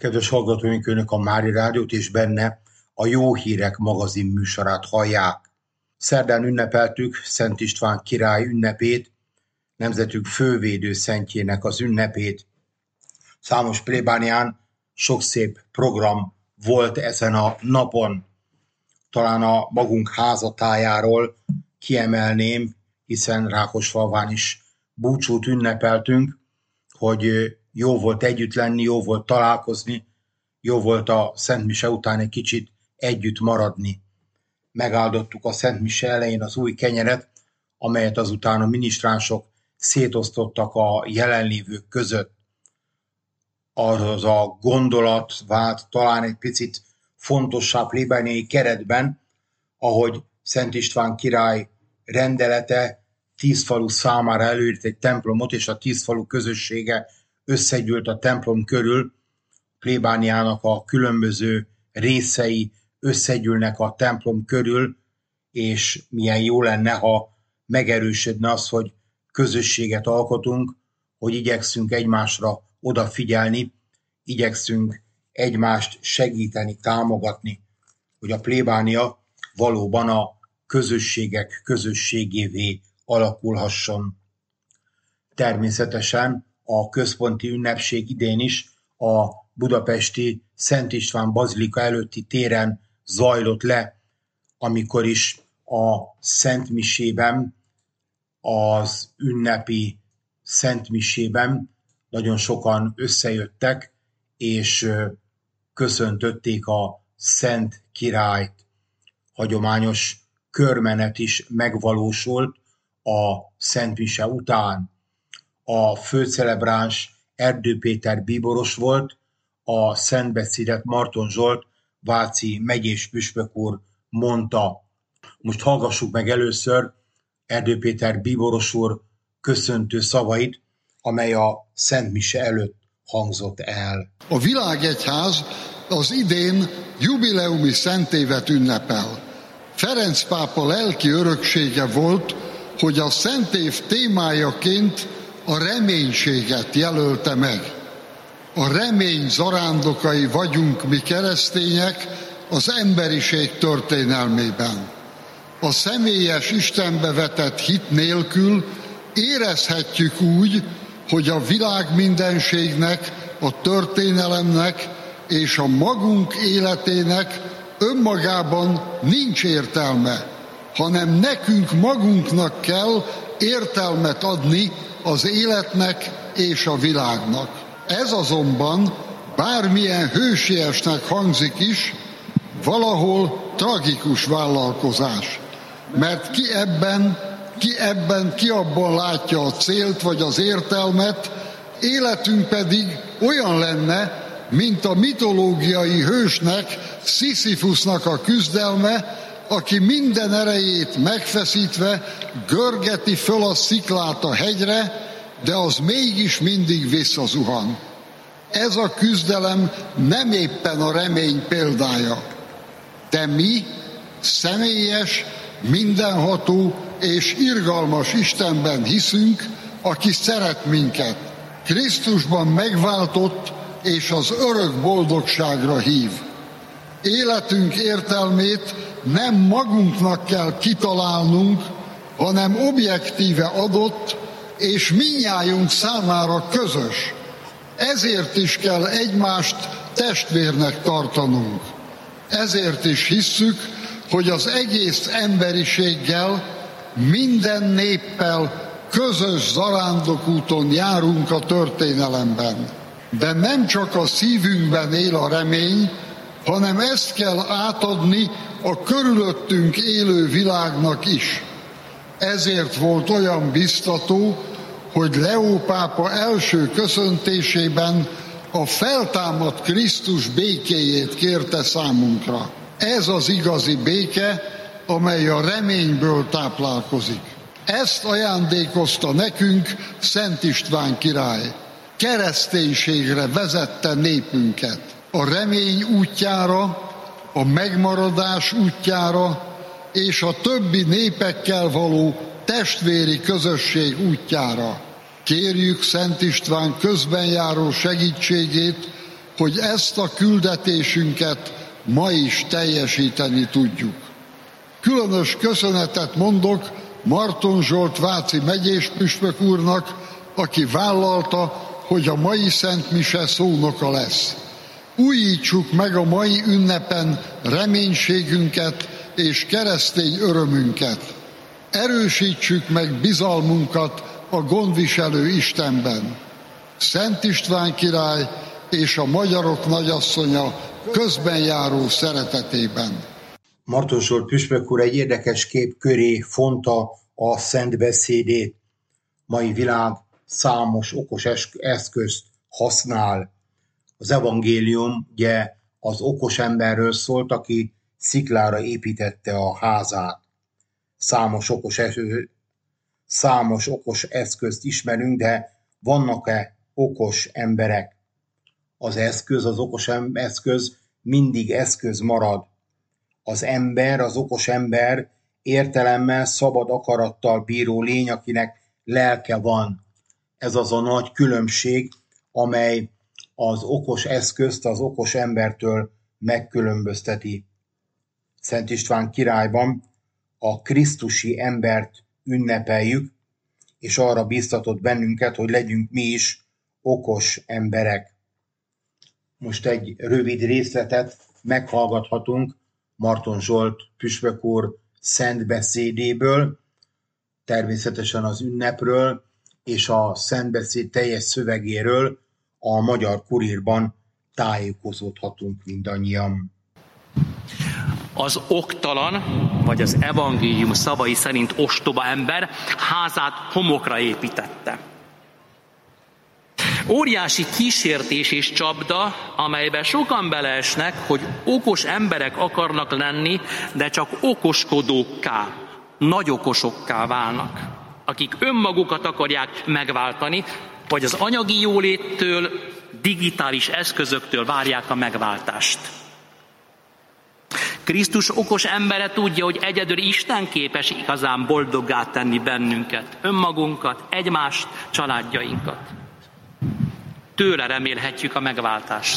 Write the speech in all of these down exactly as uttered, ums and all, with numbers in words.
Kedves hallgatóink, Önök a Mária Rádiót és benne a Jó Hírek magazin műsorát hallják. Szerdán ünnepeltük Szent István király ünnepét, nemzetünk fővédő szentjének az ünnepét. Számos plébánián sok szép program volt ezen a napon. Talán a magunk házatájáról kiemelném, hiszen Rákosfalván is búcsút ünnepeltünk, hogy jó volt együtt lenni, jó volt találkozni, jó volt a Szent Mise után egy kicsit együtt maradni. Megáldottuk a Szent Mise elején az új kenyeret, amelyet azután a minisztránsok szétosztottak a jelenlévők között. Az a gondolat vált talán egy picit fontosabb plébániai keretben, ahogy Szent István király rendelete tíz falu számára előírt egy templomot, és a tíz falu közössége összegyűlt a templom körül, plébániának a különböző részei összegyűlnek a templom körül, és milyen jó lenne, ha megerősödne az, hogy közösséget alkotunk, hogy igyekszünk egymásra odafigyelni, igyekszünk egymást segíteni, támogatni, hogy a plébánia valóban a közösségek közösségévé alakulhasson. Természetesen a központi ünnepség idén is a budapesti Szent István bazilika előtti téren zajlott le, amikor is a Szent Misében, az ünnepi Szent Misében nagyon sokan összejöttek, és köszöntötték a Szent Királyt. Hagyományos körmenet is megvalósult a Szent Mise után. A főcelebráns Erdő Péter bíboros volt, a szentbeszédet Marton Zsolt váci megyés püspök úr mondta. Most hallgassuk meg először Erdő Péter bíboros úr köszöntő szavait, amely a Szent Mise előtt hangzott el. A világegyház az idén jubileumi szentévet ünnepel. Ferenc pápa lelki öröksége volt, hogy a szentév témájaként a reménységet jelölte meg. A remény zarándokai vagyunk mi keresztények az emberiség történelmében. A személyes Istenbe vetett hit nélkül érezhetjük úgy, hogy a világ mindenségnek, a történelemnek és a magunk életének önmagában nincs értelme, hanem nekünk magunknak kell értelmet adni az életnek és a világnak. Ez azonban bármilyen hősiesnek hangzik is, valahol tragikus vállalkozás, mert ki ebben, ki ebben, ki abban látja a célt vagy az értelmet, életünk pedig olyan lenne, mint a mitológiai hősnek, Sziszifusnak a küzdelme, aki minden erejét megfeszítve görgeti föl a sziklát a hegyre, de az mégis mindig visszazuhan. Ez a küzdelem nem éppen a remény példája. De mi személyes, mindenható és irgalmas Istenben hiszünk, aki szeret minket, Krisztusban megváltott és az örök boldogságra hív. Életünk értelmét nem magunknak kell kitalálnunk, hanem objektíve adott és mindnyájunk számára közös. Ezért is kell egymást testvérnek tartanunk. Ezért is hisszük, hogy az egész emberiséggel, minden néppel közös zarándokúton járunk a történelemben. De nem csak a szívünkben él a remény, hanem ezt kell átadni a körülöttünk élő világnak is. Ezért volt olyan biztató, hogy Leó pápa első köszöntésében a feltámadt Krisztus békéjét kérte számunkra. Ez az igazi béke, amely a reményből táplálkozik. Ezt ajándékozta nekünk Szent István király. Kereszténységre vezette népünket. A remény útjára, a megmaradás útjára és a többi népekkel való testvéri közösség útjára. Kérjük Szent István közben járó segítségét, hogy ezt a küldetésünket ma is teljesíteni tudjuk. Különös köszönetet mondok Marton Zsolt váci megyéspüspök úrnak, aki vállalta, hogy a mai Szent Mise szónoka lesz. Újítsuk meg a mai ünnepen reménységünket és keresztény örömünket. Erősítsük meg bizalmunkat a gondviselő Istenben. Szent István király és a magyarok nagyasszonya közben járó szeretetében. Marton Zsolt püspök úr egy érdekes kép köré fonta a szent beszédét. Mai világ számos okos eszközt használ. Az evangélium ugye az okos emberről szólt, aki sziklára építette a házát. Számos okos, eső, számos okos eszközt ismerünk, de vannak-e okos emberek? Az eszköz, az okos eszköz mindig eszköz marad. Az ember, az okos ember értelemmel, szabad akarattal bíró lény, akinek lelke van. Ez az a nagy különbség, amely az okos eszközt az okos embertől megkülönbözteti. Szent István királyban a krisztusi embert ünnepeljük, és arra biztatott bennünket, hogy legyünk mi is okos emberek. Most egy rövid részletet meghallgathatunk Marton Zsolt püspök úr szent beszédéből, természetesen az ünnepről és a szent beszéd teljes szövegéről a Magyar Kurírban tájékozódhatunk mindannyian. Az oktalan, vagy az evangélium szavai szerint ostoba ember házát homokra építette. Óriási kísértés és csapda, amelybe sokan beleesnek, hogy okos emberek akarnak lenni, de csak okoskodókká, nagyokosokká válnak, akik önmagukat akarják megváltani, vagy az anyagi jóléttől, digitális eszközöktől várják a megváltást. Krisztus okos embere tudja, hogy egyedül Isten képes igazán boldoggá tenni bennünket, önmagunkat, egymást, családjainkat. Tőle remélhetjük a megváltást.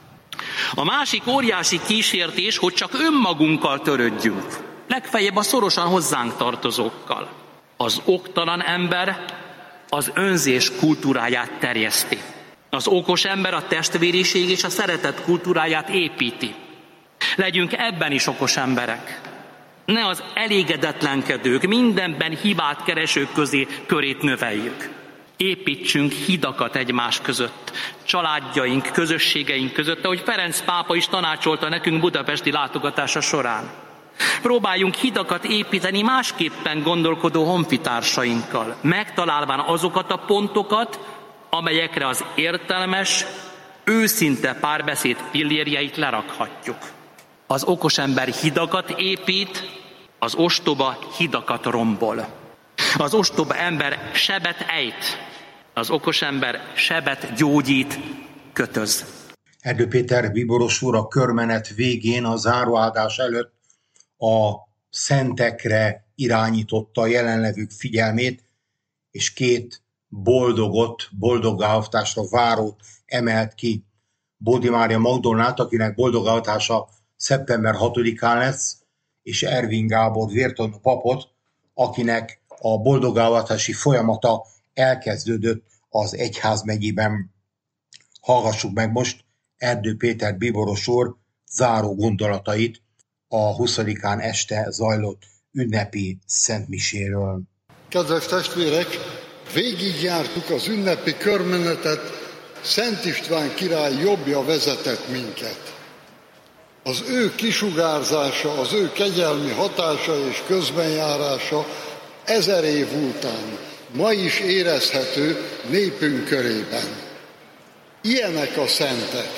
A másik óriási kísértés, hogy csak önmagunkkal törődjünk, legfeljebb a szorosan hozzánk tartozókkal. Az oktalan ember az önzés kultúráját terjeszti. Az okos ember a testvériség és a szeretet kultúráját építi. Legyünk ebben is okos emberek. Ne az elégedetlenkedők, mindenben hibát keresők közé körét növeljük. Építsünk hidakat egymás között, családjaink, közösségeink között, ahogy Ferenc pápa is tanácsolta nekünk budapesti látogatása során. Próbáljunk hidakat építeni másképpen gondolkodó honfitársainkkal, megtalálván azokat a pontokat, amelyekre az értelmes, őszinte párbeszéd pillérjeit lerakhatjuk. Az okos ember hidakat épít, az ostoba hidakat rombol. Az ostoba ember sebet ejt, az okos ember sebet gyógyít, kötöz. Erdő Péter bíboros úr a körmenet végén, a záróáldás előtt a szentekre irányította a jelenlevők figyelmét, és két boldogot, boldoggáltástá várót emelt ki. Bódi Mária Magdolnát, akinek boldoggáltása szeptember hatodikán lesz, és Ervin Gábor vértanú papot, akinek a boldoggáltási folyamata elkezdődött az egyházmegyében. Hallgassuk meg most Erdő Péter bíboros úr záró gondolatait a huszadikán este zajlott ünnepi szentmiséről. Kedves testvérek, végigjártuk az ünnepi körmenetet, Szent István király jobbja vezetett minket. Az ő kisugárzása, az ő kegyelmi hatása és közbenjárása ezer év után ma is érezhető népünk körében. Ilyenek a szentek.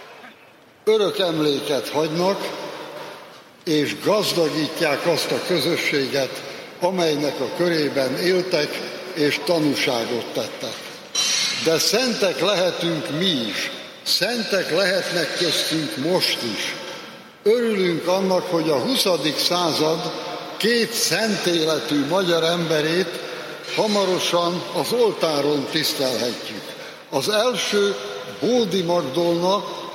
Örök emléket hagynak, és gazdagítják azt a közösséget, amelynek a körében éltek és tanúságot tettek. De szentek lehetünk mi is, szentek lehetnek köztünk most is. Örülünk annak, hogy a huszadik század két szent életű magyar emberét hamarosan az oltáron tisztelhetjük. Az első Bódi Magdolna,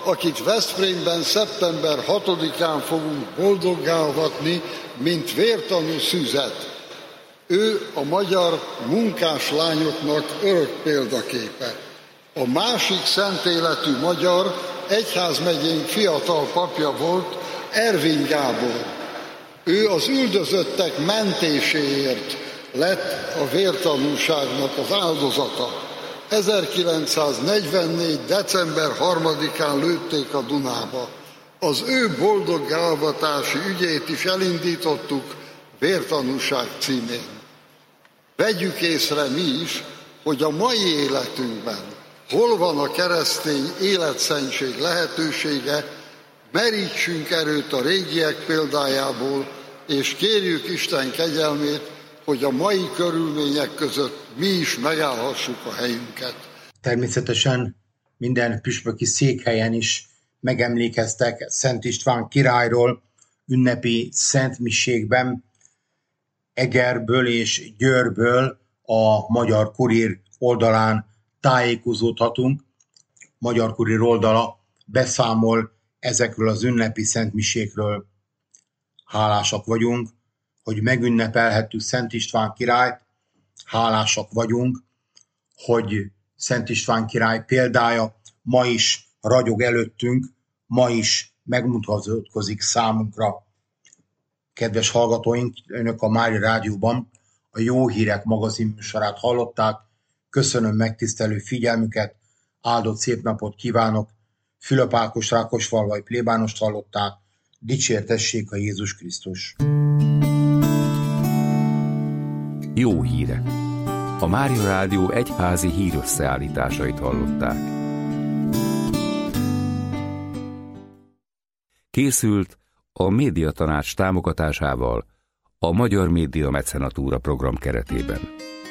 akit Veszprémben szeptember hatodikán fogunk boldoggá avatni, mint vértanú szüzet. Ő a magyar munkáslányoknak örök példaképe. A másik szentéletű magyar, egyházmegyénk fiatal papja volt, Ervin Gábor. Ő az üldözöttek mentéséért lett a vértanúságnak az áldozata. ezerkilencszáznegyvennégy. december harmadikán lőtték a Dunába. Az ő boldoggáavatási ügyét is elindítottuk vértanúság címén. Vegyük észre mi is, hogy a mai életünkben hol van a keresztény életszentség lehetősége, merítsünk erőt a régiek példájából, és kérjük Isten kegyelmét, hogy a mai körülmények között mi is megállhassuk a helyünket. Természetesen minden püspöki székhelyen is megemlékeztek Szent István királyról, ünnepi szentmiségben Egerből és Győrből a Magyar Kurír oldalán tájékozódhatunk. Magyar Kurír oldala beszámol ezekről az ünnepi szentmisékről. Hálásak vagyunk, hogy megünnepelhettük Szent István királyt, hálásak vagyunk, hogy Szent István király példája ma is ragyog előttünk, ma is megmutatkozik számunkra. Kedves hallgatóink, önök a Mária Rádióban a Jó Hírek magazin műsorát hallották. Köszönöm megtisztelő figyelmüket, áldott szép napot kívánok. Fülöp Ákos Rákosfalvai plébánost hallották. Dicsértessék a Jézus Krisztus! Jó hírek! A Mária Rádió egyházi hírösszeállításait hallották. Készült a Médiatanács támogatásával a Magyar Média Mecenatúra program keretében.